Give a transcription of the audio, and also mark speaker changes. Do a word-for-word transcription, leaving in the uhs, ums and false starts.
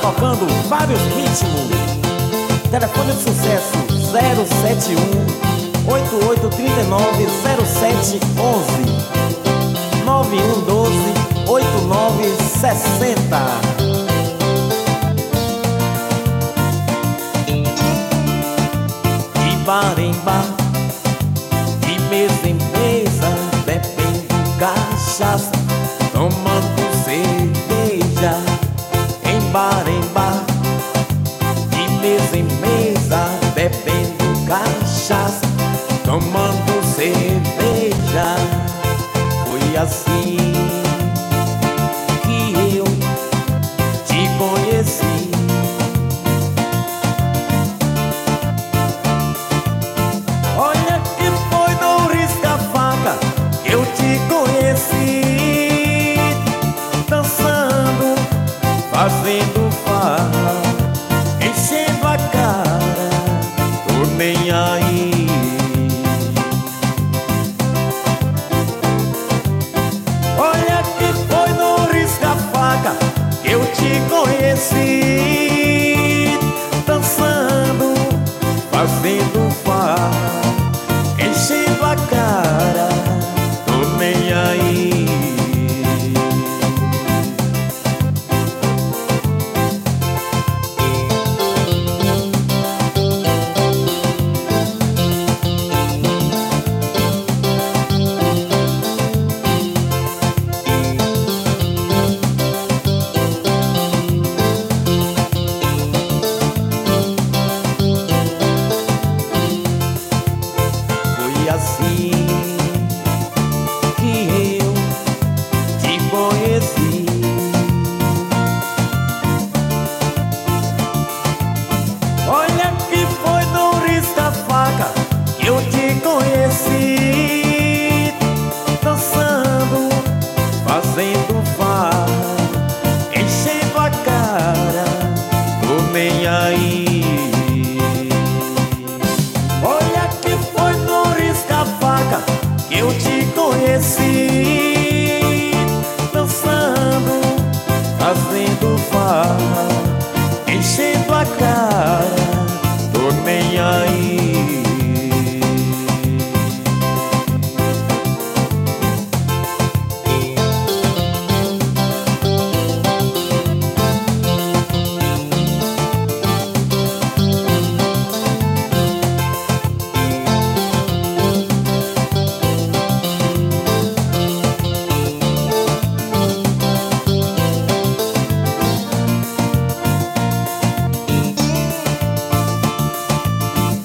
Speaker 1: tocando vários ritmos. Telefone de sucesso zero sete um, oito oito três nove, zero sete um um, nove um um dois, oito nove seis zero. Bar em bar, de mesa em mesa, bebendo cachaça, tomando cerveja. Em bar em bar, de mesa em mesa, bebendo cachaça, tomando cerveja. Foi assim que eu te conheci. Eu te conheci dançando, fazendo farra, enchendo a cara, tô nem aí. Olha que foi no risca-faca que eu te conheci dançando, fazendo farra, enchendo a cara, nem aí. Foi assim que eu te conheci. Olha que foi no risca-faca que eu te conheci dançando, fazendo farra, enchendo a cara, tô nem aí. Olha que foi no risca-faca que eu te conheci dançando, fazendo